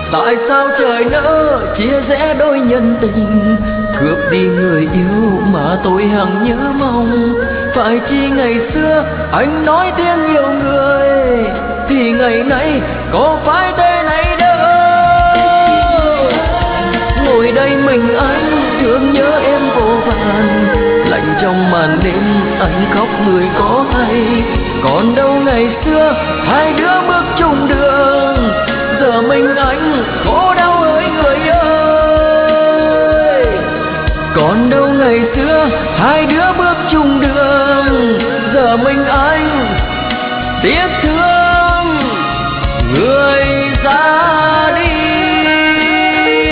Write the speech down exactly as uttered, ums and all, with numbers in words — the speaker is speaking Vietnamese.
Tại sao trời nỡ chia rẽ đôi nhân tình, cướp đi người yêu mà tôi hằng nhớ mong. Phải chi ngày xưa anh nói tiếng yêu người, thì ngày nay có phải thế này đâu. Ngồi đây mình anh thương nhớ em vô vàn, lạnh trong màn đêm anh khóc người có hay. Còn đâu ngày xưa hai đứa bước chung đường, giờ mình anh khổ đau ơi người ơi. Còn đâu ngày xưa hai đứa bước chung đường, giờ mình anh tiếc thương.